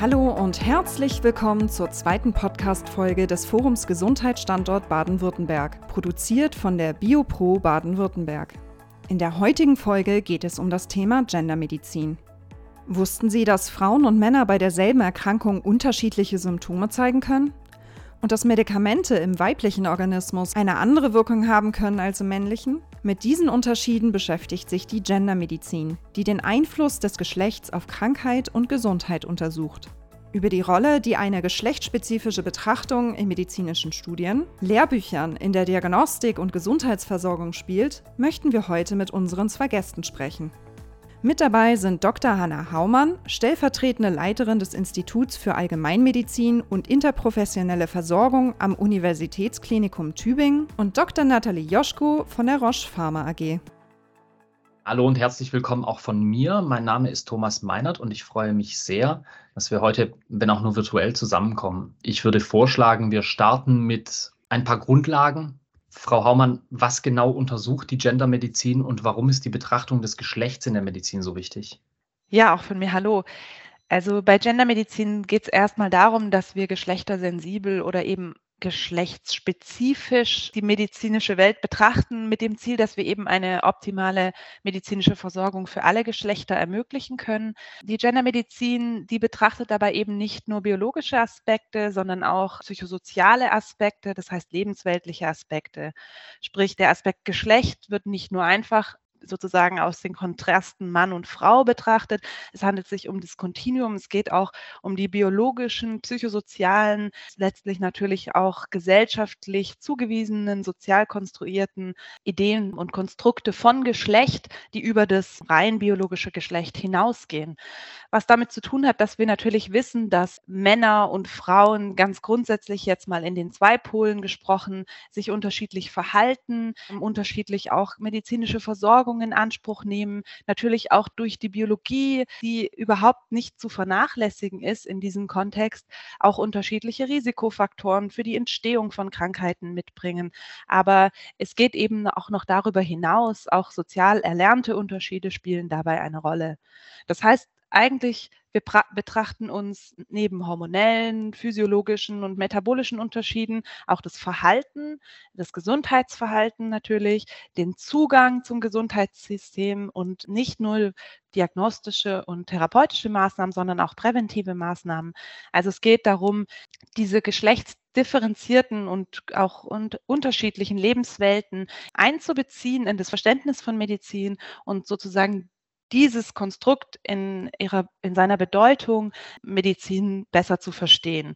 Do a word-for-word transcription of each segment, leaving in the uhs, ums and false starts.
Hallo und herzlich willkommen zur zweiten Podcast-Folge des Forums Gesundheitsstandort Baden-Württemberg, produziert von der BioPro Baden-Württemberg. In der heutigen Folge geht es um das Thema Gendermedizin. Wussten Sie, dass Frauen und Männer bei derselben Erkrankung unterschiedliche Symptome zeigen können? Und dass Medikamente im weiblichen Organismus eine andere Wirkung haben können als im männlichen? Mit diesen Unterschieden beschäftigt sich die Gendermedizin, die den Einfluss des Geschlechts auf Krankheit und Gesundheit untersucht. Über die Rolle, die eine geschlechtsspezifische Betrachtung in medizinischen Studien, Lehrbüchern in der Diagnostik und Gesundheitsversorgung spielt, möchten wir heute mit unseren zwei Gästen sprechen. Mit dabei sind Doktor Hanna Haumann, stellvertretende Leiterin des Instituts für Allgemeinmedizin und interprofessionelle Versorgung am Universitätsklinikum Tübingen, und Doktor Nathalie Joschko von der Roche Pharma A G. Hallo und herzlich willkommen auch von mir. Mein Name ist Thomas Meinert und ich freue mich sehr, dass wir heute, wenn auch nur virtuell, zusammenkommen. Ich würde vorschlagen, wir starten mit ein paar Grundlagen. Frau Haumann, was genau untersucht die Gendermedizin und warum ist die Betrachtung des Geschlechts in der Medizin so wichtig? Ja, auch von mir hallo. Also bei Gendermedizin geht es erstmal darum, dass wir geschlechtersensibel oder eben geschlechtsspezifisch die medizinische Welt betrachten, mit dem Ziel, dass wir eben eine optimale medizinische Versorgung für alle Geschlechter ermöglichen können. Die Gendermedizin, die betrachtet dabei eben nicht nur biologische Aspekte, sondern auch psychosoziale Aspekte, das heißt lebensweltliche Aspekte. Sprich, der Aspekt Geschlecht wird nicht nur einfach sozusagen aus den Kontrasten Mann und Frau betrachtet. Es handelt sich um das Kontinuum. Es geht auch um die biologischen, psychosozialen, letztlich natürlich auch gesellschaftlich zugewiesenen, sozial konstruierten Ideen und Konstrukte von Geschlecht, die über das rein biologische Geschlecht hinausgehen. Was damit zu tun hat, dass wir natürlich wissen, dass Männer und Frauen ganz grundsätzlich jetzt mal in den zwei Polen gesprochen sich unterschiedlich verhalten, unterschiedlich auch medizinische Versorgung in Anspruch nehmen, natürlich auch durch die Biologie, die überhaupt nicht zu vernachlässigen ist in diesem Kontext, auch unterschiedliche Risikofaktoren für die Entstehung von Krankheiten mitbringen. Aber es geht eben auch noch darüber hinaus, auch sozial erlernte Unterschiede spielen dabei eine Rolle. Das heißt, eigentlich, wir betrachten uns neben hormonellen, physiologischen und metabolischen Unterschieden auch das Verhalten, das Gesundheitsverhalten natürlich, den Zugang zum Gesundheitssystem und nicht nur diagnostische und therapeutische Maßnahmen, sondern auch präventive Maßnahmen. Also es geht darum, diese geschlechtsdifferenzierten und auch und unterschiedlichen Lebenswelten einzubeziehen in das Verständnis von Medizin und sozusagen dieses Konstrukt in ihrer, in seiner Bedeutung, Medizin besser zu verstehen.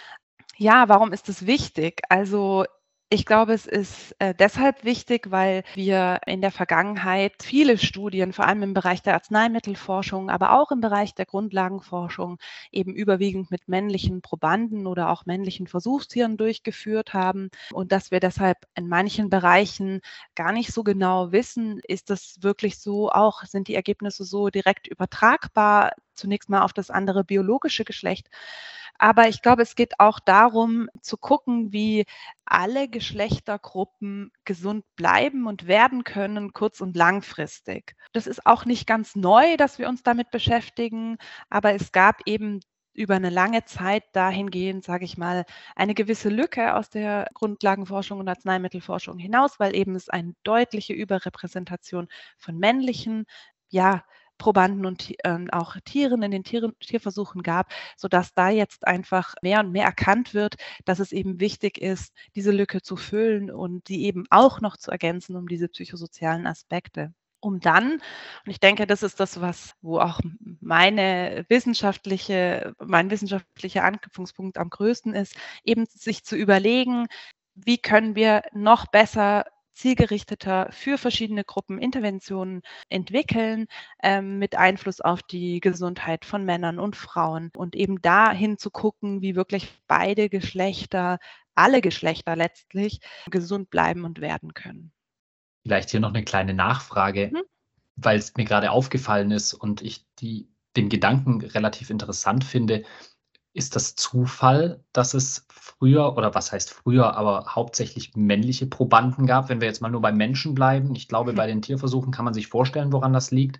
Ja, warum ist es wichtig? Also ich glaube, es ist äh, deshalb wichtig, weil wir in der Vergangenheit viele Studien, vor allem im Bereich der Arzneimittelforschung, aber auch im Bereich der Grundlagenforschung, eben überwiegend mit männlichen Probanden oder auch männlichen Versuchstieren durchgeführt haben und dass wir deshalb in manchen Bereichen gar nicht so genau wissen, ist das wirklich so, auch sind die Ergebnisse so direkt übertragbar, zunächst mal auf das andere biologische Geschlecht. Aber ich glaube, es geht auch darum, zu gucken, wie alle Geschlechtergruppen gesund bleiben und werden können, kurz- und langfristig. Das ist auch nicht ganz neu, dass wir uns damit beschäftigen, aber es gab eben über eine lange Zeit dahingehend, sage ich mal, eine gewisse Lücke aus der Grundlagenforschung und Arzneimittelforschung hinaus, weil eben es eine deutliche Überrepräsentation von männlichen, ja, Probanden und äh, auch Tieren in den Tieren, Tierversuchen gab, sodass da jetzt einfach mehr und mehr erkannt wird, dass es eben wichtig ist, diese Lücke zu füllen und die eben auch noch zu ergänzen um diese psychosozialen Aspekte. Um dann, und ich denke, das ist das, was, wo auch meine wissenschaftliche, mein wissenschaftlicher Anknüpfungspunkt am größten ist, eben sich zu überlegen, wie können wir noch besser zielgerichteter für verschiedene Gruppen Interventionen entwickeln, ähm, mit Einfluss auf die Gesundheit von Männern und Frauen und eben dahin zu gucken, wie wirklich beide Geschlechter, alle Geschlechter letztlich gesund bleiben und werden können. Vielleicht hier noch eine kleine Nachfrage, Mhm. weil es mir gerade aufgefallen ist und ich die, den Gedanken relativ interessant finde. Ist das Zufall, dass es früher, oder was heißt früher, aber hauptsächlich männliche Probanden gab, wenn wir jetzt mal nur beim Menschen bleiben? Ich glaube, bei den Tierversuchen kann man sich vorstellen, woran das liegt.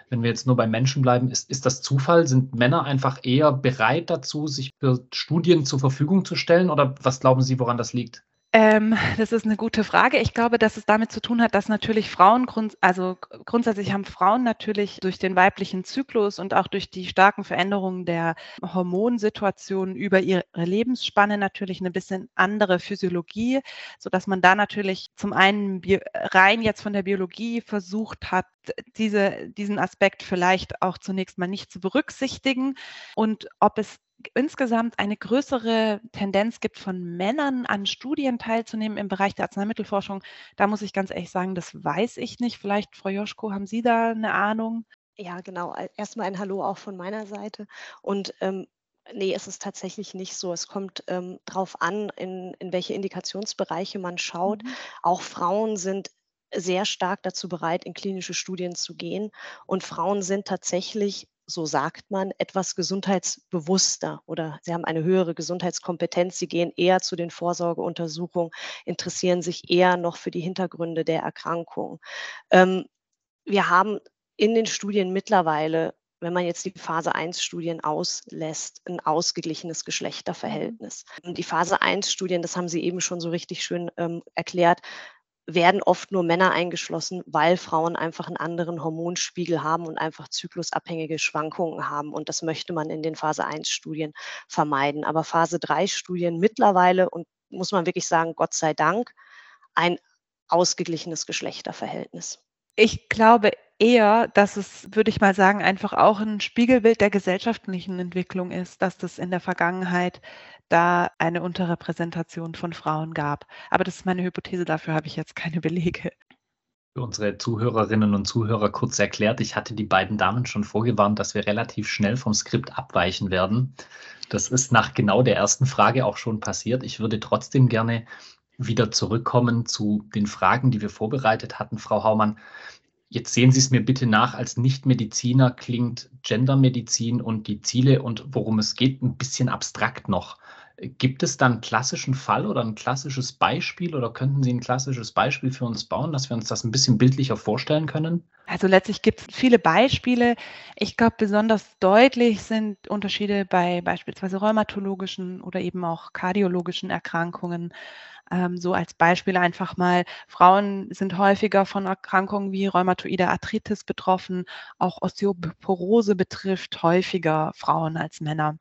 Wenn wir jetzt nur bei Menschen bleiben, ist, ist das Zufall? Sind Männer einfach eher bereit dazu, sich für Studien zur Verfügung zu stellen? Oder was glauben Sie, woran das liegt? Ähm, das ist eine gute Frage. Ich glaube, dass es damit zu tun hat, dass natürlich Frauen grund also, g grundsätzlich haben Frauen natürlich durch den weiblichen Zyklus und auch durch die starken Veränderungen der Hormonsituation über ihre Lebensspanne natürlich eine bisschen andere Physiologie, sodass man da natürlich zum einen bio rein jetzt von der Biologie versucht hat, diese diesen Aspekt vielleicht auch zunächst mal nicht zu berücksichtigen. Und ob es insgesamt eine größere Tendenz gibt von Männern, an Studien teilzunehmen im Bereich der Arzneimittelforschung, da muss ich ganz ehrlich sagen, das weiß ich nicht. Vielleicht, Frau Joschko, haben Sie da eine Ahnung? Ja, genau. Al erst ein Hallo auch von meiner Seite. Und, ähm, ne, es ist tatsächlich nicht so. Es kommt, ähm, drauf an, in in welche Indikationsbereiche man schaut. Mhm. Auch Frauen sind sehr stark dazu bereit, in klinische Studien zu gehen. Und Frauen sind tatsächlich, so sagt man, etwas gesundheitsbewusster oder sie haben eine höhere Gesundheitskompetenz. Sie gehen eher zu den Vorsorgeuntersuchungen, interessieren sich eher noch für die Hintergründe der Erkrankung. Ähm, Wir haben in den Studien mittlerweile, wenn man jetzt die Phase-eins-Studien auslässt, ein ausgeglichenes Mhm. Geschlechterverhältnis. Die Phase-eins-Studien, das haben Sie eben schon so richtig schön, ähm, erklärt, werden oft nur Männer eingeschlossen, weil Frauen einfach einen anderen Hormonspiegel haben und einfach zyklusabhängige Schwankungen haben. Und das möchte man in den Phase-eins-Studien vermeiden. Aber Phase-drei-Studien mittlerweile und muss man wirklich sagen, Gott sei Dank, ein ausgeglichenes Geschlechterverhältnis. Ich glaube eher, dass es, würde ich mal sagen, einfach auch ein Spiegelbild der gesellschaftlichen Entwicklung ist, dass das in der Vergangenheit da eine Unterrepräsentation von Frauen gab. Aber das ist meine Hypothese, dafür habe ich jetzt keine Belege. Für unsere Zuhörerinnen und Zuhörer kurz erklärt, ich hatte die beiden Damen schon vorgewarnt, dass wir relativ schnell vom Skript abweichen werden. Das ist nach genau der ersten Frage auch schon passiert. Ich würde trotzdem gerne wieder zurückkommen zu den Fragen, die wir vorbereitet hatten, Frau Haumann. Jetzt sehen Sie es mir bitte nach, als Nichtmediziner klingt Gendermedizin und die Ziele und worum es geht ein bisschen abstrakt noch. Gibt es dann 'n klassischen Fall oder ein klassisches Beispiel oder könnten Sie ein klassisches Beispiel für uns bauen, dass wir uns das ein bisschen bildlicher vorstellen können? Also letztlich gibt es viele Beispiele. Ich glaube, besonders deutlich sind Unterschiede bei beispielsweise rheumatologischen oder eben auch kardiologischen Erkrankungen. Ähm, so als Beispiel einfach mal, Frauen sind häufiger von Erkrankungen wie rheumatoide Arthritis betroffen. Auch Osteoporose betrifft häufiger Frauen als Männer.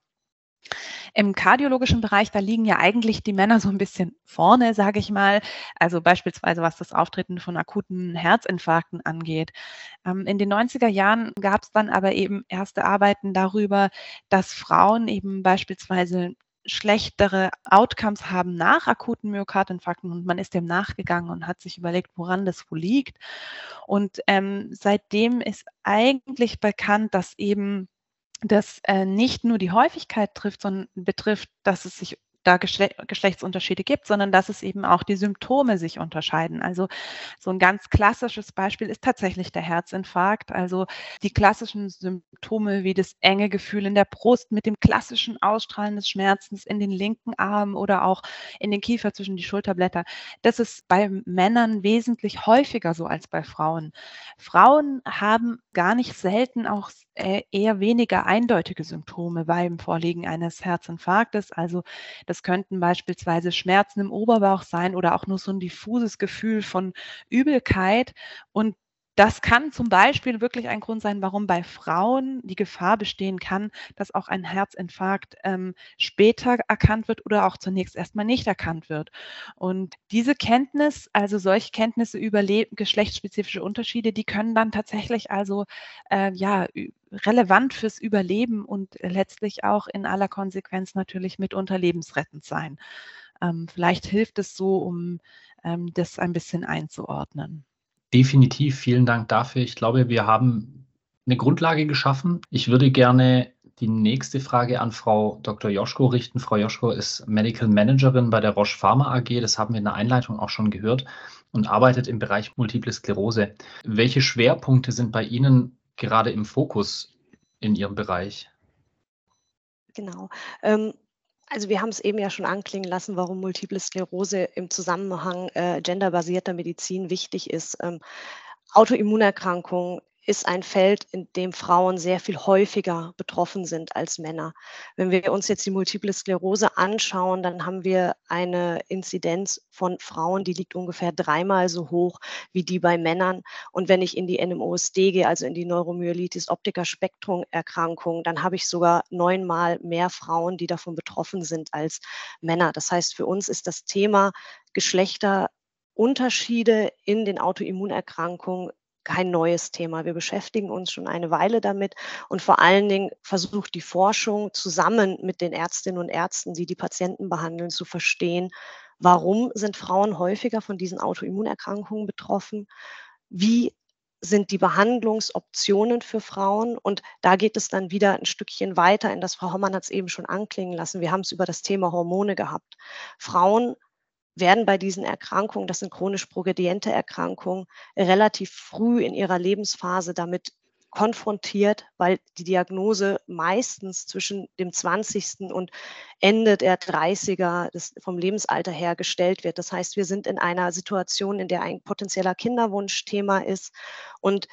Im kardiologischen Bereich, da liegen ja eigentlich die Männer so ein bisschen vorne, sage ich mal. Also beispielsweise, was das Auftreten von akuten Herzinfarkten angeht. Ähm, in den neunziger Jahren gab es dann aber eben erste Arbeiten darüber, dass Frauen eben beispielsweise schlechtere Outcomes haben nach akuten Myokardinfarkten und man ist dem nachgegangen und hat sich überlegt, woran das wohl liegt. Und, ähm, seitdem ist eigentlich bekannt, dass eben das, äh, nicht nur die Häufigkeit trifft, sondern betrifft, dass es sich da Geschle Geschlechtsunterschiede gibt, sondern dass es eben auch die Symptome sich unterscheiden. Also, so ein ganz klassisches Beispiel ist tatsächlich der Herzinfarkt. Also, die klassischen Symptome wie das enge Gefühl in der Brust mit dem klassischen Ausstrahlen des Schmerzens in den linken Arm oder auch in den Kiefer zwischen die Schulterblätter. Das ist bei Männern wesentlich häufiger so als bei Frauen. Frauen haben gar nicht selten auch äh, eher weniger eindeutige Symptome beim Vorliegen eines Herzinfarktes. Also das könnten beispielsweise Schmerzen im Oberbauch sein oder auch nur so ein diffuses Gefühl von Übelkeit. Und das kann zum Beispiel wirklich ein Grund sein, warum bei Frauen die Gefahr bestehen kann, dass auch ein Herzinfarkt ähm, später erkannt wird oder auch zunächst erstmal nicht erkannt wird. Und diese Kenntnis, also solche Kenntnisse über le geschlechtsspezifische Unterschiede, die können dann tatsächlich also äh, ja, ü relevant fürs Überleben und letztlich auch in aller Konsequenz natürlich mitunter lebensrettend sein. Ähm, vielleicht hilft es so, um, ähm, das ein bisschen einzuordnen. Definitiv, vielen Dank dafür. Ich glaube, wir haben eine Grundlage geschaffen. Ich würde gerne die nächste Frage an Frau Doktor Joschko richten. Frau Joschko ist Medical Managerin bei der Roche Pharma A G, das haben wir in der Einleitung auch schon gehört, und arbeitet im Bereich Multiple Sklerose. Welche Schwerpunkte sind bei Ihnen gerade im Fokus in Ihrem Bereich? Genau. Ähm, also wir haben es eben ja schon anklingen lassen, warum Multiple Sklerose im Zusammenhang äh, genderbasierter Medizin wichtig ist. Ähm, Autoimmunerkrankungen ist ein Feld, in dem Frauen sehr viel häufiger betroffen sind als Männer. Wenn wir uns jetzt die Multiple Sklerose anschauen, dann haben wir eine Inzidenz von Frauen, die liegt ungefähr dreimal so hoch wie die bei Männern. Und wenn ich in die N M O S D gehe, also in die Neuromyelitis optica Spektrum Erkrankung, dann habe ich sogar neunmal mehr Frauen, die davon betroffen sind als Männer. Das heißt, für uns ist das Thema Geschlechterunterschiede in den Autoimmunerkrankungen kein neues Thema. Wir beschäftigen uns schon eine Weile damit und vor allen Dingen versucht die Forschung zusammen mit den Ärztinnen und Ärzten, die die Patienten behandeln, zu verstehen, warum sind Frauen häufiger von diesen Autoimmunerkrankungen betroffen, wie sind die Behandlungsoptionen für Frauen, und da geht es dann wieder ein Stückchen weiter in das, Frau Hommann hat es eben schon anklingen lassen, wir haben es über das Thema Hormone gehabt. Frauen werden bei diesen Erkrankungen, das sind chronisch progrediente Erkrankungen, relativ früh in ihrer Lebensphase damit konfrontiert, weil die Diagnose meistens zwischen dem zwanzigsten und Ende der dreißiger des, vom Lebensalter her gestellt wird. Das heißt, wir sind in einer Situation, in der ein potenzieller Kinderwunsch Thema ist, und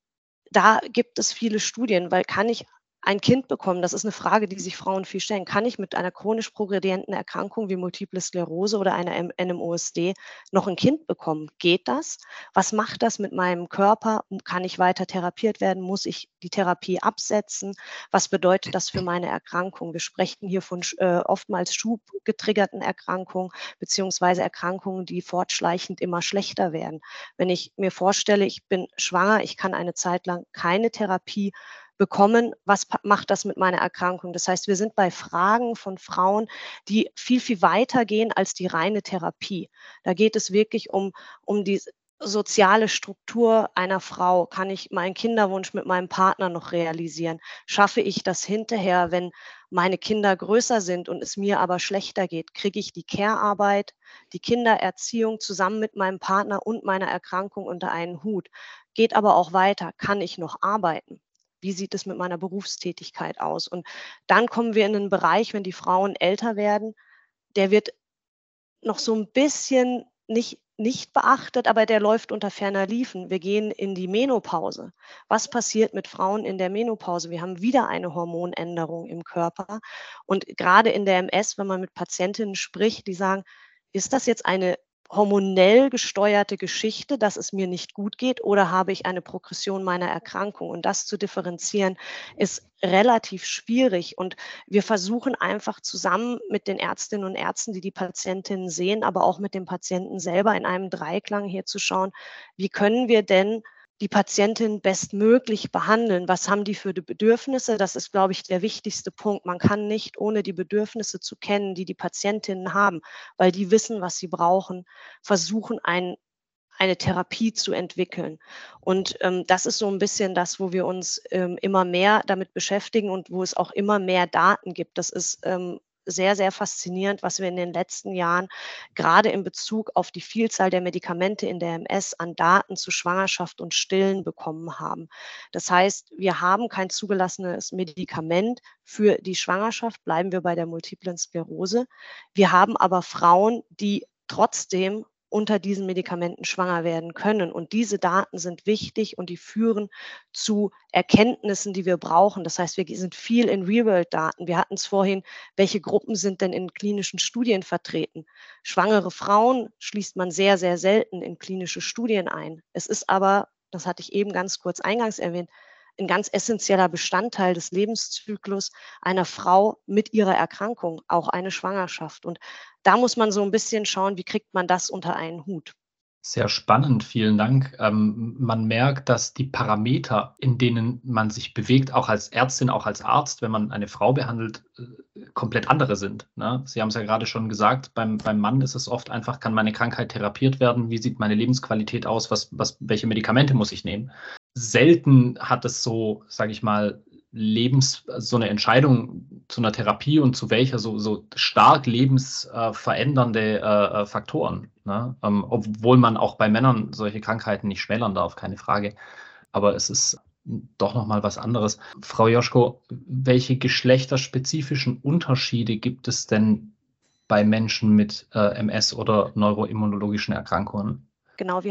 da gibt es viele Studien, weil kann ich ein Kind bekommen? Das ist eine Frage, die sich Frauen viel stellen. Kann ich mit einer chronisch progredienten Erkrankung wie Multiple Sklerose oder einer N M O S D noch ein Kind bekommen? Geht das? Was macht das mit meinem Körper? Kann ich weiter therapiert werden? Muss ich die Therapie absetzen? Was bedeutet das für meine Erkrankung? Wir sprechen hier von äh, oftmals schubgetriggerten Erkrankungen beziehungsweise Erkrankungen, die fortschleichend immer schlechter werden. Wenn ich mir vorstelle, ich bin schwanger, ich kann eine Zeit lang keine Therapie bekommen, was macht das mit meiner Erkrankung? Das heißt, wir sind bei Fragen von Frauen, die viel, viel weiter gehen als die reine Therapie. Da geht es wirklich um, um die soziale Struktur einer Frau. Kann ich meinen Kinderwunsch mit meinem Partner noch realisieren? Schaffe ich das hinterher, wenn meine Kinder größer sind und es mir aber schlechter geht? Kriege ich die Care-Arbeit, die Kindererziehung zusammen mit meinem Partner und meiner Erkrankung unter einen Hut? Geht aber auch weiter. Kann ich noch arbeiten? Wie sieht es mit meiner Berufstätigkeit aus? Und dann kommen wir in einen Bereich, wenn die Frauen älter werden, der wird noch so ein bisschen nicht, nicht beachtet, aber der läuft unter ferner Liefen. Wir gehen in die Menopause. Was passiert mit Frauen in der Menopause? Wir haben wieder eine Hormonänderung im Körper. Und gerade in der M S, wenn man mit Patientinnen spricht, die sagen, ist das jetzt eine hormonell gesteuerte Geschichte, dass es mir nicht gut geht, oder habe ich eine Progression meiner Erkrankung? Und das zu differenzieren ist relativ schwierig. Und wir versuchen einfach zusammen mit den Ärztinnen und Ärzten, die die Patientinnen sehen, aber auch mit dem Patienten selber in einem Dreiklang hier zu schauen, wie können wir denn die Patientin bestmöglich behandeln? Was haben die für die Bedürfnisse? Das ist, glaube ich, der wichtigste Punkt. Man kann nicht, ohne die Bedürfnisse zu kennen, die die Patientinnen haben, weil die wissen, was sie brauchen, versuchen, ein, eine Therapie zu entwickeln. Und ähm, das ist so ein bisschen das, wo wir uns ähm, immer mehr damit beschäftigen und wo es auch immer mehr Daten gibt. Das ist ähm, sehr, sehr faszinierend, was wir in den letzten Jahren gerade in Bezug auf die Vielzahl der Medikamente in der M S an Daten zu Schwangerschaft und Stillen bekommen haben. Das heißt, wir haben kein zugelassenes Medikament für die Schwangerschaft, bleiben wir bei der Multiplen Sklerose. Wir haben aber Frauen, die trotzdem unter diesen Medikamenten schwanger werden können. Und diese Daten sind wichtig und die führen zu Erkenntnissen, die wir brauchen. Das heißt, wir sind viel in Real-World-Daten. Wir hatten es vorhin, welche Gruppen sind denn in klinischen Studien vertreten? Schwangere Frauen schließt man sehr, sehr selten in klinische Studien ein. Es ist aber, das hatte ich eben ganz kurz eingangs erwähnt, ein ganz essentieller Bestandteil des Lebenszyklus einer Frau mit ihrer Erkrankung, auch eine Schwangerschaft. Und da muss man so ein bisschen schauen, wie kriegt man das unter einen Hut. Sehr spannend, vielen Dank. Ähm, man merkt, dass die Parameter, in denen man sich bewegt, auch als Ärztin, auch als Arzt, wenn man eine Frau behandelt, äh, komplett andere sind. Ne? Sie haben es ja gerade schon gesagt, beim, beim Mann ist es oft einfach, kann meine Krankheit therapiert werden? Wie sieht meine Lebensqualität aus? Was, was, welche Medikamente muss ich nehmen? Selten hat es so, sage ich mal, Lebens, so eine Entscheidung zu einer Therapie und zu welcher so, so stark lebensverändernde äh, Faktoren. Ne? Ähm, obwohl man auch bei Männern solche Krankheiten nicht schmälern darf, keine Frage. Aber es ist doch nochmal was anderes. Frau Joschko, welche geschlechterspezifischen Unterschiede gibt es denn bei Menschen mit äh, M S oder neuroimmunologischen Erkrankungen? Genau, wir haben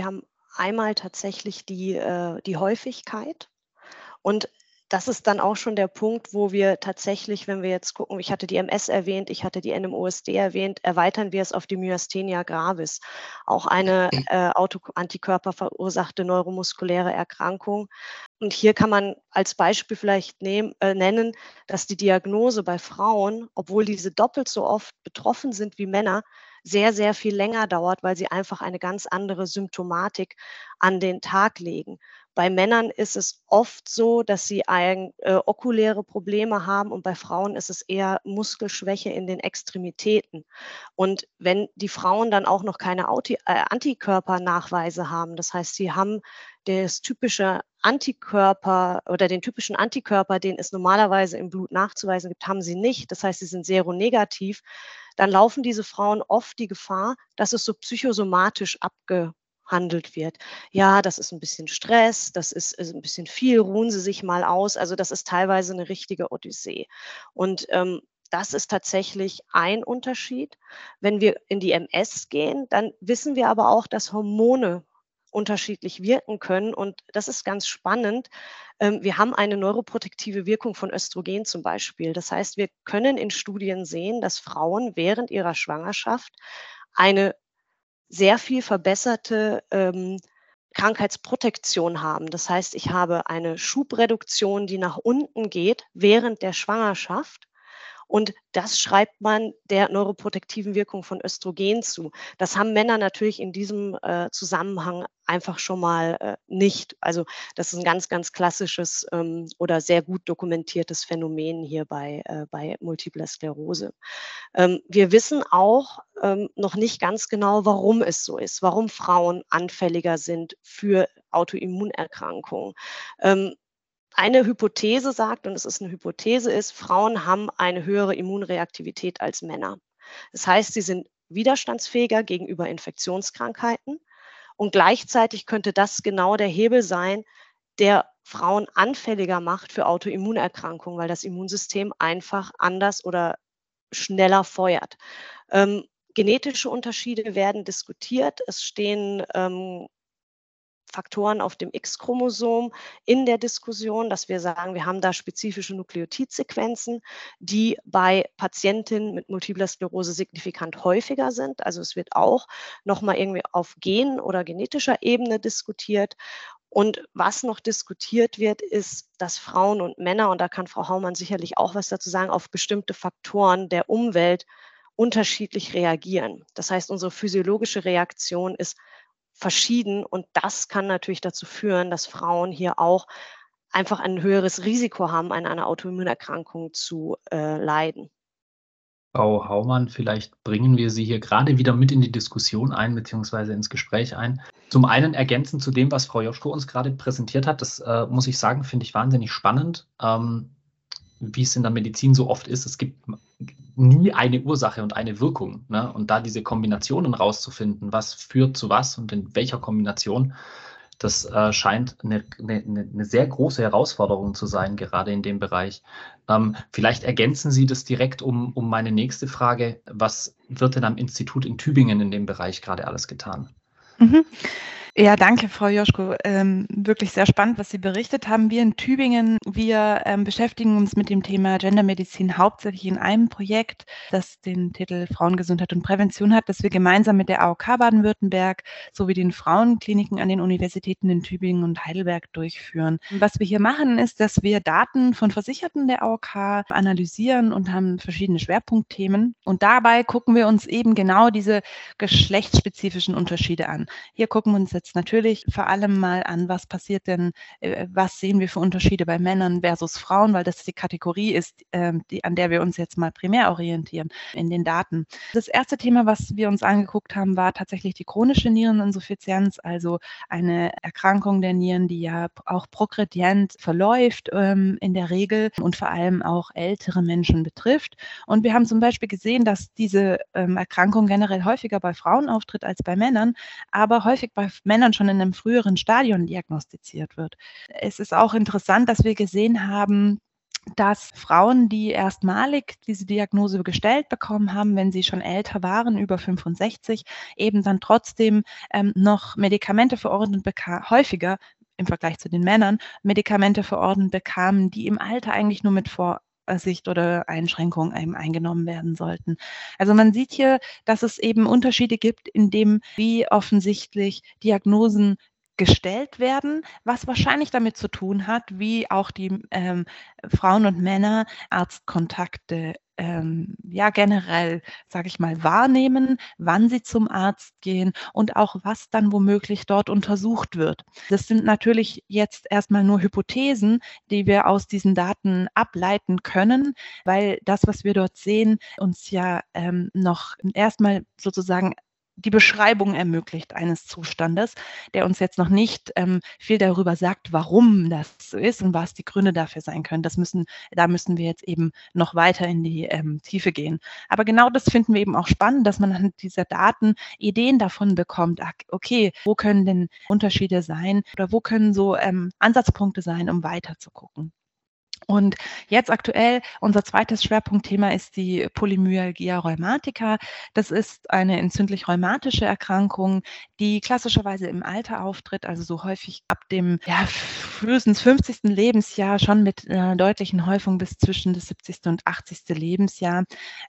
einmal tatsächlich die, äh, die Häufigkeit. Und das ist dann auch schon der Punkt, wo wir tatsächlich, wenn wir jetzt gucken, ich hatte die M S erwähnt, ich hatte die N M O S D erwähnt, erweitern wir es auf die Myasthenia gravis, auch eine äh, Autoantikörper verursachte neuromuskuläre Erkrankung. Und hier kann man als Beispiel vielleicht nehmen, äh, nennen, dass die Diagnose bei Frauen, obwohl diese doppelt so oft betroffen sind wie Männer, sehr, sehr viel länger dauert, weil sie einfach eine ganz andere Symptomatik an den Tag legen. Bei Männern ist es oft so, dass sie ein, äh, okuläre Probleme haben und bei Frauen ist es eher Muskelschwäche in den Extremitäten. Und wenn die Frauen dann auch noch keine Auti äh, Antikörpernachweise haben, das heißt, sie haben das typische Antikörper oder den typischen Antikörper, den es normalerweise im Blut nachzuweisen gibt, haben sie nicht. Das heißt, sie sind seronegativ. Dann laufen diese Frauen oft die Gefahr, dass es so psychosomatisch abgehandelt wird. Ja, das ist ein bisschen Stress, das ist, ist ein bisschen viel, ruhen Sie sich mal aus. Also das ist teilweise eine richtige Odyssee. Und ähm, das ist tatsächlich ein Unterschied. Wenn wir in die M S gehen, dann wissen wir aber auch, dass Hormone unterschiedlich wirken können. Und das ist ganz spannend. Ähm, wir haben eine neuroprotektive Wirkung von Östrogen zum Beispiel. Das heißt, wir können in Studien sehen, dass Frauen während ihrer Schwangerschaft eine sehr viel verbesserte ähm, Krankheitsprotektion haben. Das heißt, ich habe eine Schubreduktion, die nach unten geht während der Schwangerschaft. Und das schreibt man der neuroprotektiven Wirkung von Östrogen zu. Das haben Männer natürlich in diesem äh, Zusammenhang einfach schon mal äh, nicht. Also das ist ein ganz, ganz klassisches ähm, oder sehr gut dokumentiertes Phänomen hier bei, äh, bei Multipler Sklerose. Ähm, wir wissen auch ähm, noch nicht ganz genau, warum es so ist, warum Frauen anfälliger sind für Autoimmunerkrankungen. Ähm, Eine Hypothese sagt, und es ist eine Hypothese, ist, Frauen haben eine höhere Immunreaktivität als Männer. Das heißt, sie sind widerstandsfähiger gegenüber Infektionskrankheiten und gleichzeitig könnte das genau der Hebel sein, der Frauen anfälliger macht für Autoimmunerkrankungen, weil das Immunsystem einfach anders oder schneller feuert. Ähm, genetische Unterschiede werden diskutiert. Es stehen ähm, Faktoren auf dem X-Chromosom in der Diskussion, dass wir sagen, wir haben da spezifische Nukleotidsequenzen, die bei Patientinnen mit Multipler Sklerose signifikant häufiger sind. Also es wird auch nochmal irgendwie auf Gen- oder genetischer Ebene diskutiert. Und was noch diskutiert wird, ist, dass Frauen und Männer, und da kann Frau Haumann sicherlich auch was dazu sagen, auf bestimmte Faktoren der Umwelt unterschiedlich reagieren. Das heißt, unsere physiologische Reaktion ist verschieden und das kann natürlich dazu führen, dass Frauen hier auch einfach ein höheres Risiko haben, an einer Autoimmunerkrankung zu äh, leiden. Frau Haumann, vielleicht bringen wir Sie hier gerade wieder mit in die Diskussion ein, beziehungsweise ins Gespräch ein. Zum einen ergänzend zu dem, was Frau Joschko uns gerade präsentiert hat, das äh, muss ich sagen, finde ich wahnsinnig spannend, ähm, wie es in der Medizin so oft ist. Es gibt nie eine Ursache und eine Wirkung, ne? Und da diese Kombinationen rauszufinden, was führt zu was und in welcher Kombination, das äh, scheint eine, eine, eine sehr große Herausforderung zu sein, gerade in dem Bereich. Ähm, vielleicht ergänzen Sie das direkt um, um meine nächste Frage. Was wird denn am Institut in Tübingen in dem Bereich gerade alles getan? Mhm. Ja, danke, Frau Joschko. Ähm, wirklich sehr spannend, was Sie berichtet haben. Wir in Tübingen, wir ähm, beschäftigen uns mit dem Thema Gendermedizin hauptsächlich in einem Projekt, das den Titel Frauengesundheit und Prävention hat, das wir gemeinsam mit der A O K Baden-Württemberg sowie den Frauenkliniken an den Universitäten in Tübingen und Heidelberg durchführen. Was wir hier machen, ist, dass wir Daten von Versicherten der A O K analysieren und haben verschiedene Schwerpunktthemen. Und dabei gucken wir uns eben genau diese geschlechtsspezifischen Unterschiede an. Hier gucken wir uns jetzt natürlich vor allem mal an, was passiert denn, äh, was sehen wir für Unterschiede bei Männern versus Frauen, weil das die Kategorie ist, äh, die, an der wir uns jetzt mal primär orientieren in den Daten. Das erste Thema, was wir uns angeguckt haben, war tatsächlich die chronische Niereninsuffizienz, also eine Erkrankung der Nieren, die ja auch progredient verläuft ähm, in der Regel und vor allem auch ältere Menschen betrifft. Und wir haben zum Beispiel gesehen, dass diese ähm, Erkrankung generell häufiger bei Frauen auftritt als bei Männern, aber häufig bei Männern schon in einem früheren Stadium diagnostiziert wird. Es ist auch interessant, dass wir gesehen haben, dass Frauen, die erstmalig diese Diagnose gestellt bekommen haben, wenn sie schon älter waren, über fünfundsechzig, eben dann trotzdem ähm, noch Medikamente verordnet bekamen, häufiger im Vergleich zu den Männern, Medikamente verordnet bekamen, die im Alter eigentlich nur mit Vorsicht oder Einschränkung eben eingenommen werden sollten. Also man sieht hier, dass es eben Unterschiede gibt, in dem, wie offensichtlich Diagnosen gestellt werden, was wahrscheinlich damit zu tun hat, wie auch die ähm, Frauen und Männer Arztkontakte ähm, ja generell, sage ich mal, wahrnehmen, wann sie zum Arzt gehen und auch was dann womöglich dort untersucht wird. Das sind natürlich jetzt erstmal nur Hypothesen, die wir aus diesen Daten ableiten können, weil das, was wir dort sehen, uns ja ähm, noch erstmal sozusagen die Beschreibung ermöglicht eines Zustandes, der uns jetzt noch nicht ähm, viel darüber sagt, warum das so ist und was die Gründe dafür sein können. Das müssen, da müssen wir jetzt eben noch weiter in die ähm, Tiefe gehen. Aber genau das finden wir eben auch spannend, dass man anhand dieser Daten Ideen davon bekommt, okay, wo können denn Unterschiede sein oder wo können so ähm, Ansatzpunkte sein, um weiter zu gucken. Und jetzt aktuell, unser zweites Schwerpunktthema ist die Polymyalgia rheumatica. Das ist eine entzündlich-rheumatische Erkrankung, die klassischerweise im Alter auftritt, also so häufig ab dem ja, frühestens fünfzigsten Lebensjahr, schon mit einer deutlichen Häufung bis zwischen das siebzigsten und achtzigsten Lebensjahr.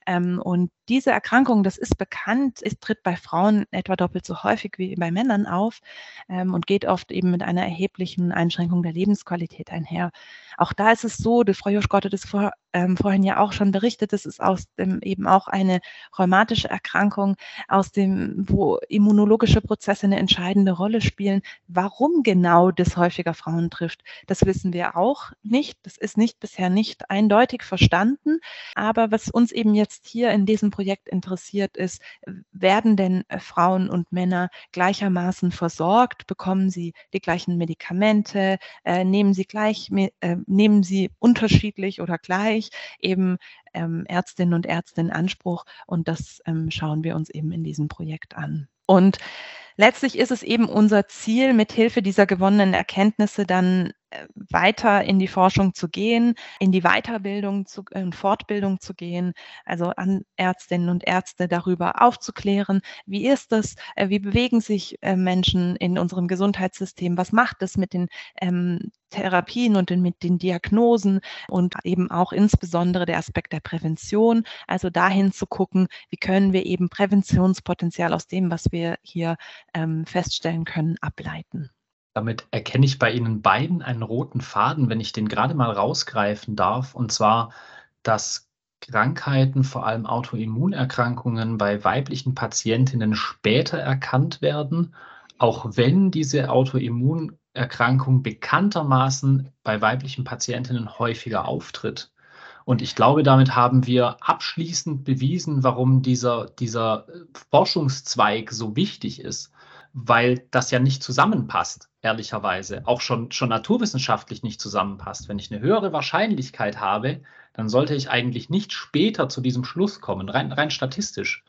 Und diese Erkrankung, das ist bekannt, es tritt bei Frauen etwa doppelt so häufig wie bei Männern auf und geht oft eben mit einer erheblichen Einschränkung der Lebensqualität einher. Auch da ist es so, die Frau Joschko hatte das vor, ähm, vorhin ja auch schon berichtet, das ist aus dem eben auch eine rheumatische Erkrankung, aus dem, wo immunologische Prozesse eine entscheidende Rolle spielen. Warum genau das häufiger Frauen trifft, das wissen wir auch nicht. Das ist nicht bisher nicht eindeutig verstanden. Aber was uns eben jetzt hier in diesem Projekt interessiert ist, werden denn Frauen und Männer gleichermaßen versorgt? Bekommen sie die gleichen Medikamente? Äh, nehmen sie gleich, äh, nehmen sie unterschiedlich oder gleich eben ähm, Ärztinnen und Ärzte in Anspruch? Und das ähm, schauen wir uns eben in diesem Projekt an. Und letztlich ist es eben unser Ziel, mithilfe dieser gewonnenen Erkenntnisse dann weiter in die Forschung zu gehen, in die Weiterbildung zu, in Fortbildung zu gehen, also an Ärztinnen und Ärzte darüber aufzuklären, wie ist das, wie bewegen sich Menschen in unserem Gesundheitssystem, was macht es mit den ähm, Therapien und den, mit den Diagnosen und eben auch insbesondere der Aspekt der Prävention, also dahin zu gucken, wie können wir eben Präventionspotenzial aus dem, was wir hier ähm, feststellen können, ableiten. Damit erkenne ich bei Ihnen beiden einen roten Faden, wenn ich den gerade mal rausgreifen darf, und zwar, dass Krankheiten, vor allem Autoimmunerkrankungen, bei weiblichen Patientinnen später erkannt werden, auch wenn diese Autoimmunerkrankung bekanntermaßen bei weiblichen Patientinnen häufiger auftritt. Und ich glaube, damit haben wir abschließend bewiesen, warum dieser, dieser Forschungszweig so wichtig ist, weil das ja nicht zusammenpasst, ehrlicherweise, auch schon, schon naturwissenschaftlich nicht zusammenpasst. Wenn ich eine höhere Wahrscheinlichkeit habe, dann sollte ich eigentlich nicht später zu diesem Schluss kommen, rein, rein statistisch.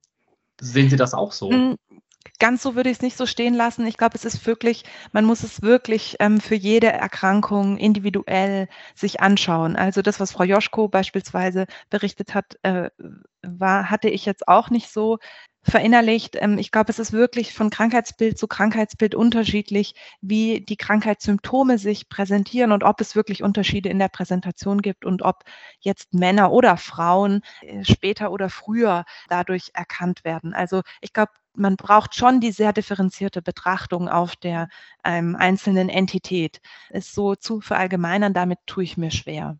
Sehen Sie das auch so? Ganz so würde ich es nicht so stehen lassen. Ich glaube, es ist wirklich, man muss es wirklich ähm, für jede Erkrankung individuell sich anschauen. Also das, was Frau Joschko beispielsweise berichtet hat, äh, war, hatte ich jetzt auch nicht so verinnerlicht. Ähm, ich glaube, es ist wirklich von Krankheitsbild zu Krankheitsbild unterschiedlich, wie die Krankheitssymptome sich präsentieren und ob es wirklich Unterschiede in der Präsentation gibt und ob jetzt Männer oder Frauen äh, später oder früher dadurch erkannt werden. Also ich glaube, man braucht schon die sehr differenzierte Betrachtung auf der ähm, einzelnen Entität. Es so zu verallgemeinern, damit tue ich mir schwer.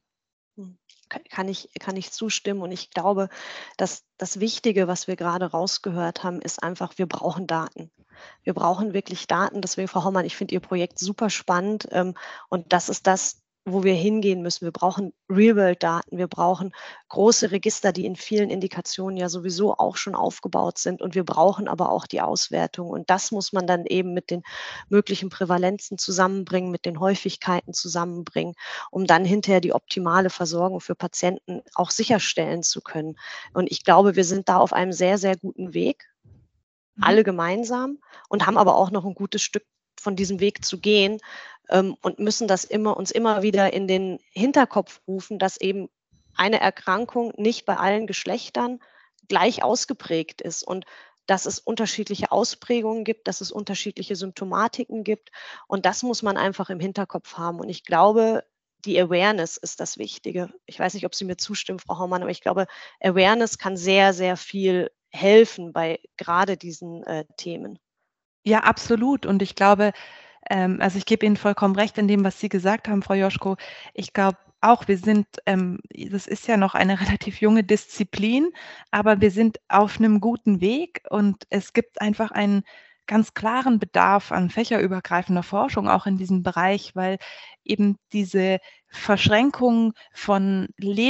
Kann ich, kann ich zustimmen. Und ich glaube, dass das Wichtige, was wir gerade rausgehört haben, ist einfach, wir brauchen Daten. Wir brauchen wirklich Daten. Deswegen, Frau Hommmann, ich finde Ihr Projekt super spannend. Und das ist das, wo wir hingehen müssen. Wir brauchen Real-World-Daten, wir brauchen große Register, die in vielen Indikationen ja sowieso auch schon aufgebaut sind. Und wir brauchen aber auch die Auswertung. Und das muss man dann eben mit den möglichen Prävalenzen zusammenbringen, mit den Häufigkeiten zusammenbringen, um dann hinterher die optimale Versorgung für Patienten auch sicherstellen zu können. Und ich glaube, wir sind da auf einem sehr, sehr guten Weg, alle gemeinsam, und haben aber auch noch ein gutes Stück von diesem Weg zu gehen ähm, und müssen das immer, uns immer wieder in den Hinterkopf rufen, dass eben eine Erkrankung nicht bei allen Geschlechtern gleich ausgeprägt ist und dass es unterschiedliche Ausprägungen gibt, dass es unterschiedliche Symptomatiken gibt. Und das muss man einfach im Hinterkopf haben. Und ich glaube, die Awareness ist das Wichtige. Ich weiß nicht, ob Sie mir zustimmen, Frau Haumann, aber ich glaube, Awareness kann sehr, sehr viel helfen bei gerade diesen äh, Themen. Ja, absolut. Und ich glaube, ähm, also ich gebe Ihnen vollkommen recht in dem, was Sie gesagt haben, Frau Joschko. Ich glaube auch, wir sind, ähm, das ist ja noch eine relativ junge Disziplin, aber wir sind auf einem guten Weg und es gibt einfach einen ganz klaren Bedarf an fächerübergreifender Forschung auch in diesem Bereich, weil eben diese Verschränkung von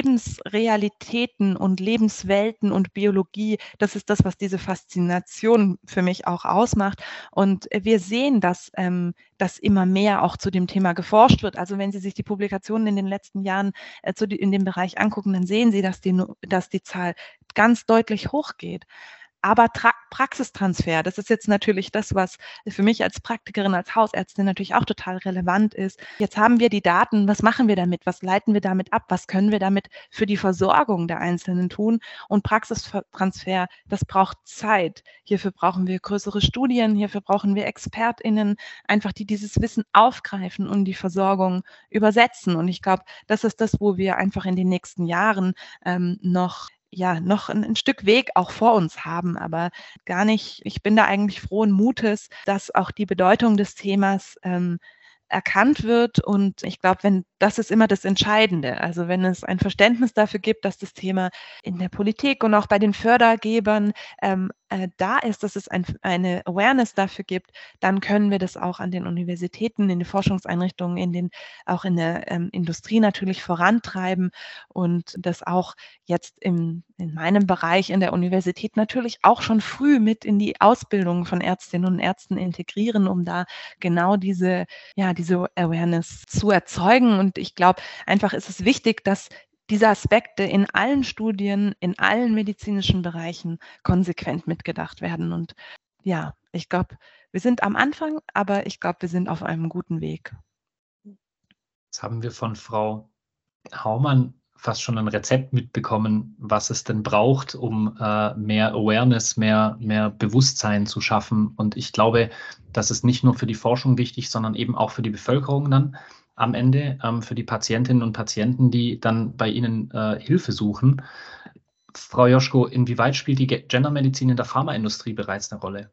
Lebensrealitäten und Lebenswelten und Biologie, das ist das, was diese Faszination für mich auch ausmacht. Und wir sehen, dass, ähm, dass immer mehr auch zu dem Thema geforscht wird. Also wenn Sie sich die Publikationen in den letzten Jahren äh, zu die, in dem Bereich angucken, dann sehen Sie, dass die, dass die Zahl ganz deutlich hochgeht. Aber Tra Praxistransfer, das ist jetzt natürlich das, was für mich als Praktikerin, als Hausärztin natürlich auch total relevant ist. Jetzt haben wir die Daten, was machen wir damit? Was leiten wir damit ab? Was können wir damit für die Versorgung der Einzelnen tun? Und Praxistransfer, das braucht Zeit. Hierfür brauchen wir größere Studien, hierfür brauchen wir ExpertInnen, einfach die dieses Wissen aufgreifen und die Versorgung übersetzen. Und ich glaube, das ist das, wo wir einfach in den nächsten Jahren ähm, noch ja, noch ein, ein Stück Weg auch vor uns haben, aber gar nicht, ich bin da eigentlich frohen Mutes, dass auch die Bedeutung des Themas ähm, erkannt wird. Und ich glaube, wenn das ist immer das Entscheidende. Also wenn es ein Verständnis dafür gibt, dass das Thema in der Politik und auch bei den Fördergebern ähm, äh, da ist, dass es ein, eine Awareness dafür gibt, dann können wir das auch an den Universitäten, in den Forschungseinrichtungen, in den, auch in der ähm, Industrie natürlich vorantreiben und das auch jetzt im, in meinem Bereich in der Universität natürlich auch schon früh mit in die Ausbildung von Ärztinnen und Ärzten integrieren, um da genau diese, ja, diese Awareness zu erzeugen. Und ich glaube, einfach ist es wichtig, dass diese Aspekte in allen Studien, in allen medizinischen Bereichen konsequent mitgedacht werden. Und ja, ich glaube, wir sind am Anfang, aber ich glaube, wir sind auf einem guten Weg. Jetzt haben wir von Frau Haumann fast schon ein Rezept mitbekommen, was es denn braucht, um äh, mehr Awareness, mehr, mehr Bewusstsein zu schaffen. Und ich glaube, das ist nicht nur für die Forschung wichtig, sondern eben auch für die Bevölkerung dann am Ende, ähm, für die Patientinnen und Patienten, die dann bei Ihnen äh, Hilfe suchen. Frau Joschko, inwieweit spielt die Gendermedizin in der Pharmaindustrie bereits eine Rolle?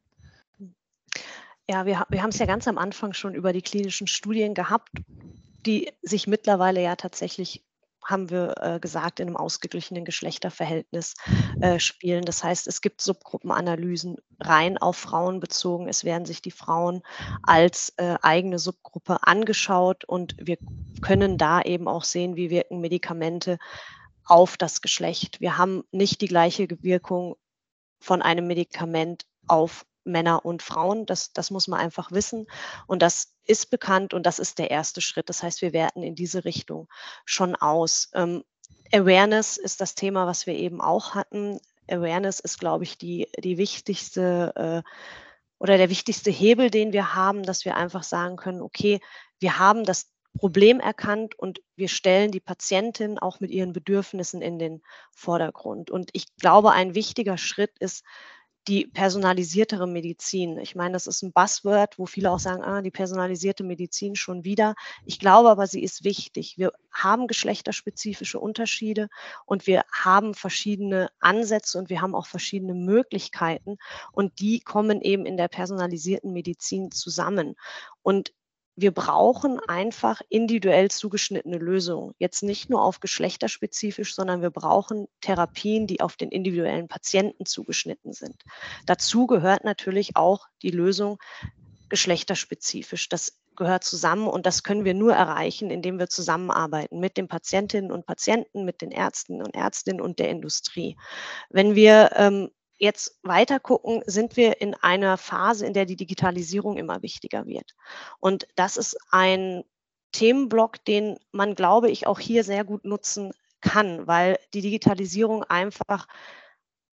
Ja, wir, wir haben es ja ganz am Anfang schon über die klinischen Studien gehabt, die sich mittlerweile ja tatsächlich, haben wir äh, gesagt, in einem ausgeglichenen Geschlechterverhältnis äh, spielen. Das heißt, es gibt Subgruppenanalysen rein auf Frauen bezogen. Es werden sich die Frauen als äh, eigene Subgruppe angeschaut und wir können da eben auch sehen, wie wirken Medikamente auf das Geschlecht. Wir haben nicht die gleiche Wirkung von einem Medikament auf Männer und Frauen. Das, das muss man einfach wissen. Und das ist bekannt und das ist der erste Schritt. Das heißt, wir werten in diese Richtung schon aus. Ähm, Awareness ist das Thema, was wir eben auch hatten. Awareness ist, glaube ich, die, die wichtigste äh, oder der wichtigste Hebel, den wir haben, dass wir einfach sagen können, okay, wir haben das Problem erkannt und wir stellen die Patientin auch mit ihren Bedürfnissen in den Vordergrund. Und ich glaube, ein wichtiger Schritt ist die personalisiertere Medizin. Ich meine, das ist ein Buzzword, wo viele auch sagen, ah, die personalisierte Medizin schon wieder. Ich glaube aber, sie ist wichtig. Wir haben geschlechterspezifische Unterschiede und wir haben verschiedene Ansätze und wir haben auch verschiedene Möglichkeiten und die kommen eben in der personalisierten Medizin zusammen. Und wir brauchen einfach individuell zugeschnittene Lösungen. Jetzt nicht nur auf geschlechterspezifisch, sondern wir brauchen Therapien, die auf den individuellen Patienten zugeschnitten sind. Dazu gehört natürlich auch die Lösung geschlechterspezifisch. Das gehört zusammen und das können wir nur erreichen, indem wir zusammenarbeiten mit den Patientinnen und Patienten, mit den Ärzten und Ärztinnen und der Industrie. Wenn wir ähm, jetzt weiter gucken, sind wir in einer Phase, in der die Digitalisierung immer wichtiger wird. Und das ist ein Themenblock, den man, glaube ich, auch hier sehr gut nutzen kann, weil die Digitalisierung einfach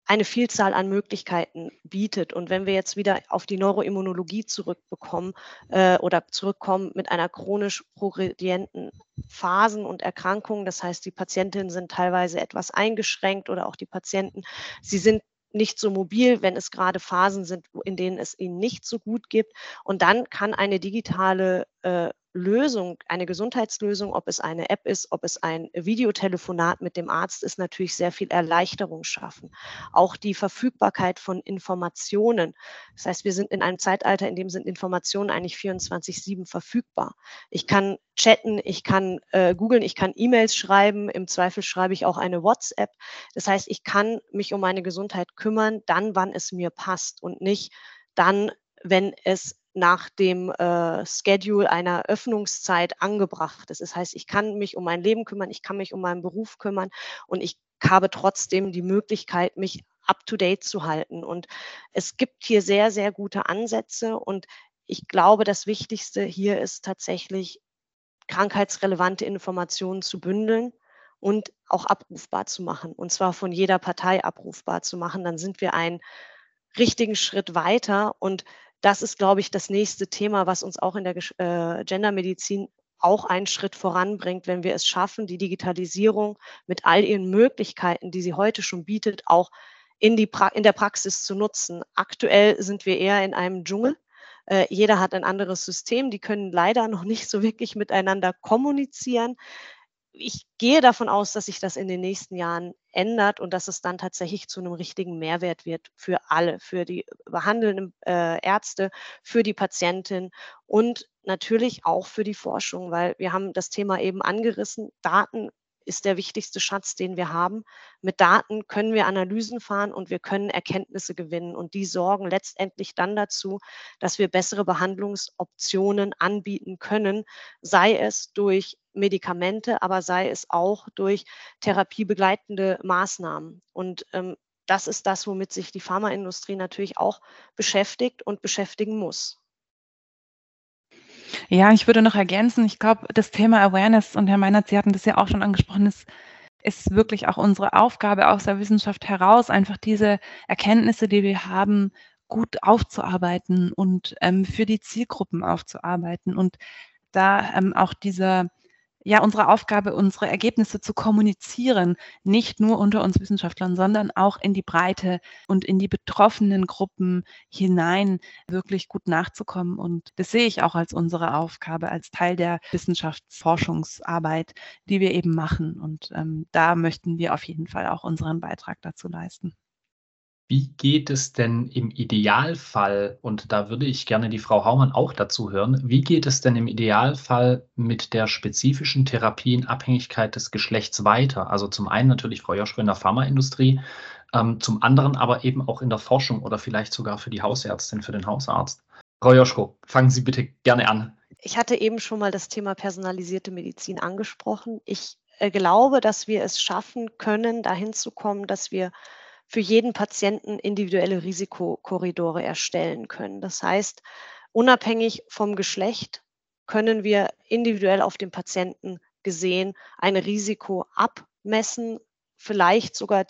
eine Vielzahl an Möglichkeiten bietet. Und wenn wir jetzt wieder auf die Neuroimmunologie zurückbekommen äh, oder zurückkommen mit einer chronisch progredienten Phasen und Erkrankungen, das heißt, die Patientinnen sind teilweise etwas eingeschränkt oder auch die Patienten, sie sind nicht so mobil, wenn es gerade Phasen sind, in denen es ihnen nicht so gut gibt. Und dann kann eine digitale äh, Lösung, eine Gesundheitslösung, ob es eine App ist, ob es ein Videotelefonat mit dem Arzt ist, natürlich sehr viel Erleichterung schaffen. Auch die Verfügbarkeit von Informationen. Das heißt, wir sind in einem Zeitalter, in dem sind Informationen eigentlich vierundzwanzig sieben verfügbar. Ich kann chatten, ich kann äh, googeln, ich kann E-Mails schreiben, im Zweifel schreibe ich auch eine WhatsApp. Das heißt, ich kann mich um meine Gesundheit kümmern, dann, wann es mir passt und nicht dann, wenn es nach dem äh, Schedule einer Öffnungszeit angebracht ist. Das heißt, ich kann mich um mein Leben kümmern, ich kann mich um meinen Beruf kümmern und ich habe trotzdem die Möglichkeit, mich up-to-date zu halten. Und es gibt hier sehr, sehr gute Ansätze und ich glaube, das Wichtigste hier ist tatsächlich, krankheitsrelevante Informationen zu bündeln und auch abrufbar zu machen, und zwar von jeder Partei abrufbar zu machen. Dann sind wir einen richtigen Schritt weiter und das ist, glaube ich, das nächste Thema, was uns auch in der äh, Gendermedizin auch einen Schritt voranbringt, wenn wir es schaffen, die Digitalisierung mit all ihren Möglichkeiten, die sie heute schon bietet, auch in, die pra- in der Praxis zu nutzen. Aktuell sind wir eher in einem Dschungel. Äh, jeder hat ein anderes System. Die können leider noch nicht so wirklich miteinander kommunizieren. Ich gehe davon aus, dass sich das in den nächsten Jahren ändert und dass es dann tatsächlich zu einem richtigen Mehrwert wird für alle, für die behandelnden äh, Ärzte, für die Patientin und natürlich auch für die Forschung, weil wir haben das Thema eben angerissen. Daten ist der wichtigste Schatz, den wir haben. Mit Daten können wir Analysen fahren und wir können Erkenntnisse gewinnen. Und die sorgen letztendlich dann dazu, dass wir bessere Behandlungsoptionen anbieten können, sei es durch Medikamente, aber sei es auch durch therapiebegleitende Maßnahmen. Und ähm, das ist das, womit sich die Pharmaindustrie natürlich auch beschäftigt und beschäftigen muss. Ja, ich würde noch ergänzen, ich glaube, das Thema Awareness, und Herr Meinert, Sie hatten das ja auch schon angesprochen, ist, ist wirklich auch unsere Aufgabe aus der Wissenschaft heraus, einfach diese Erkenntnisse, die wir haben, gut aufzuarbeiten und ähm, für die Zielgruppen aufzuarbeiten und da ähm, auch diese, ja, unsere Aufgabe, unsere Ergebnisse zu kommunizieren, nicht nur unter uns Wissenschaftlern, sondern auch in die Breite und in die betroffenen Gruppen hinein wirklich gut nachzukommen. Und das sehe ich auch als unsere Aufgabe, als Teil der Wissenschaftsforschungsarbeit, die wir eben machen. Und ähm, da möchten wir auf jeden Fall auch unseren Beitrag dazu leisten. Wie geht es denn im Idealfall, und da würde ich gerne die Frau Haumann auch dazu hören, wie geht es denn im Idealfall mit der spezifischen Therapie in Abhängigkeit des Geschlechts weiter? Also zum einen natürlich Frau Joschko in der Pharmaindustrie, ähm, zum anderen aber eben auch in der Forschung oder vielleicht sogar für die Hausärztin, für den Hausarzt. Frau Joschko, fangen Sie bitte gerne an. Ich hatte eben schon mal das Thema personalisierte Medizin angesprochen. Ich äh, glaube, dass wir es schaffen können, dahin zu kommen, dass wir für jeden Patienten individuelle Risikokorridore erstellen können. Das heißt, unabhängig vom Geschlecht können wir individuell auf den Patienten gesehen ein Risiko abmessen, vielleicht sogar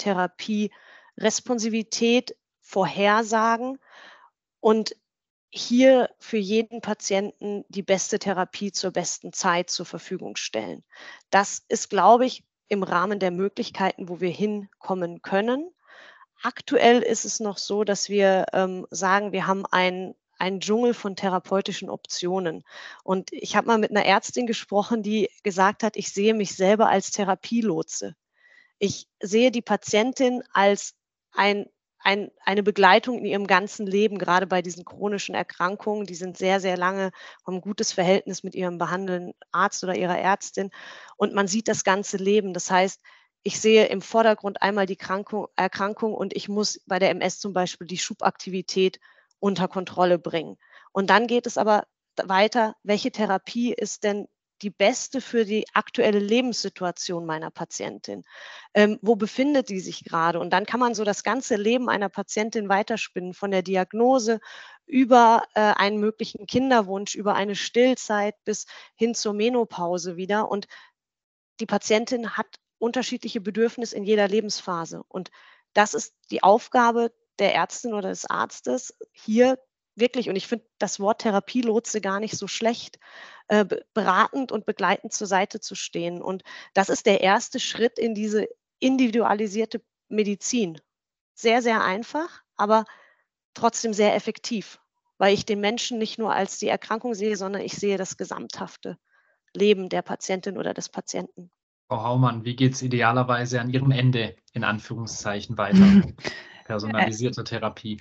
Therapieresponsivität vorhersagen und hier für jeden Patienten die beste Therapie zur besten Zeit zur Verfügung stellen. Das ist, glaube ich, im Rahmen der Möglichkeiten, wo wir hinkommen können. Aktuell ist es noch so, dass wir ähm, sagen, wir haben ein einen Dschungel von therapeutischen Optionen. Und ich habe mal mit einer Ärztin gesprochen, die gesagt hat, ich sehe mich selber als Therapielotse. Ich sehe die Patientin als ein, ein, eine Begleitung in ihrem ganzen Leben, gerade bei diesen chronischen Erkrankungen. Die sind sehr, sehr lange, haben ein gutes Verhältnis mit ihrem behandelnden Arzt oder ihrer Ärztin. Und man sieht das ganze Leben. Das heißt, ich sehe im Vordergrund einmal die Krankung, Erkrankung und ich muss bei der M S zum Beispiel die Schubaktivität unter Kontrolle bringen. Und dann geht es aber weiter, welche Therapie ist denn die beste für die aktuelle Lebenssituation meiner Patientin? Ähm, wo befindet die sich gerade? Und dann kann man so das ganze Leben einer Patientin weiterspinnen, von der Diagnose über äh, einen möglichen Kinderwunsch, über eine Stillzeit bis hin zur Menopause wieder. Und die Patientin hat unterschiedliche Bedürfnisse in jeder Lebensphase. Und das ist die Aufgabe der Ärztin oder des Arztes, hier wirklich, und ich finde das Wort Therapielotse gar nicht so schlecht, äh, beratend und begleitend zur Seite zu stehen. Und das ist der erste Schritt in diese individualisierte Medizin. Sehr, sehr einfach, aber trotzdem sehr effektiv, weil ich den Menschen nicht nur als die Erkrankung sehe, sondern ich sehe das gesamthafte Leben der Patientin oder des Patienten. Frau Haumann, wie geht es idealerweise an Ihrem Ende in Anführungszeichen weiter? Personalisierte Therapie.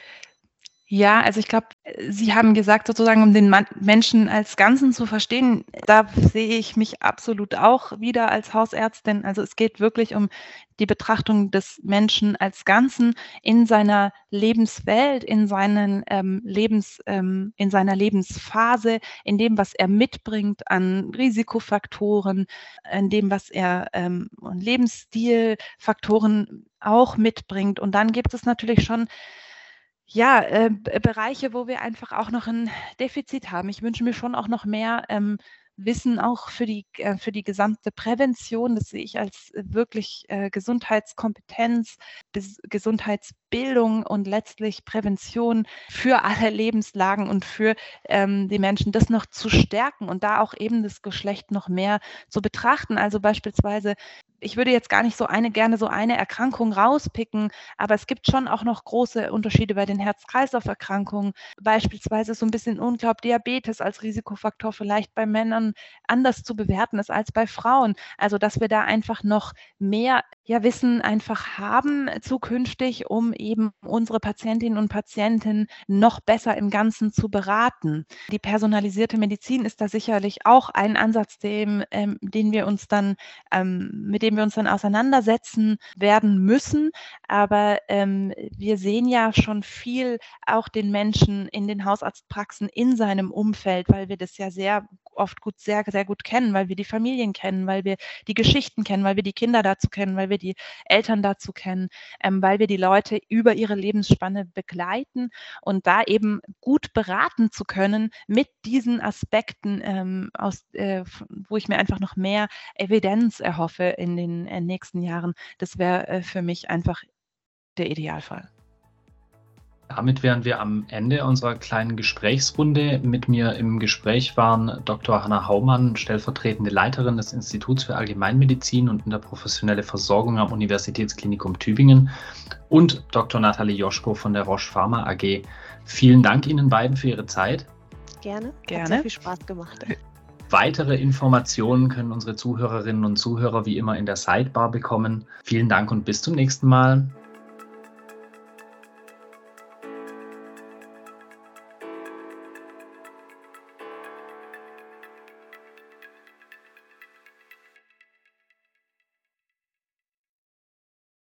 Ja, also ich glaube, Sie haben gesagt, sozusagen, um den Man- Menschen als Ganzen zu verstehen, da sehe ich mich absolut auch wieder als Hausärztin. Also es geht wirklich um die Betrachtung des Menschen als Ganzen in seiner Lebenswelt, in seinen ähm, Lebens, ähm, in seiner Lebensphase, in dem, was er mitbringt an Risikofaktoren, in dem, was er ähm, Lebensstilfaktoren auch mitbringt. Und dann gibt es natürlich schon ja, äh, B Bereiche, wo wir einfach auch noch ein Defizit haben. Ich wünsche mir schon auch noch mehr ähm, Wissen auch für die äh, für die gesamte Prävention. Das sehe ich als äh, wirklich äh, Gesundheitskompetenz, Bes Gesundheitsbildung und letztlich Prävention für alle Lebenslagen und für ähm, die Menschen, das noch zu stärken und da auch eben das Geschlecht noch mehr zu betrachten. Also beispielsweise, ich würde jetzt gar nicht so eine gerne so eine Erkrankung rauspicken, aber es gibt schon auch noch große Unterschiede bei den Herz-Kreislauf-Erkrankungen. Beispielsweise so ein bisschen unklar, ob Diabetes als Risikofaktor vielleicht bei Männern anders zu bewerten ist als bei Frauen. Also dass wir da einfach noch mehr ja, Wissen einfach haben zukünftig, um eben unsere Patientinnen und Patienten noch besser im Ganzen zu beraten. Die personalisierte Medizin ist da sicherlich auch ein Ansatz, dem, ähm, den wir uns dann, ähm, mit dem wir uns dann auseinandersetzen werden müssen. Aber ähm, wir sehen ja schon viel auch den Menschen in den Hausarztpraxen in seinem Umfeld, weil wir das ja sehr oft gut, sehr, sehr gut kennen, weil wir die Familien kennen, weil wir die Geschichten kennen, weil wir die Kinder dazu kennen, weil wir die Eltern dazu kennen, ähm, weil wir die Leute über ihre Lebensspanne begleiten und da eben gut beraten zu können mit diesen Aspekten, ähm, aus, äh, wo ich mir einfach noch mehr Evidenz erhoffe in den äh, nächsten Jahren. Das wäre äh, für mich einfach der Idealfall. Damit wären wir am Ende unserer kleinen Gesprächsrunde. Mit mir im Gespräch waren Doktor Hanna Haumann, stellvertretende Leiterin des Instituts für Allgemeinmedizin und interprofessionelle Versorgung am Universitätsklinikum Tübingen, und Doktor Nathalie Joschko von der Roche Pharma A G. Vielen Dank Ihnen beiden für Ihre Zeit. Gerne. Gerne. Hat sehr viel Spaß gemacht. Weitere Informationen können unsere Zuhörerinnen und Zuhörer wie immer in der Sidebar bekommen. Vielen Dank und bis zum nächsten Mal.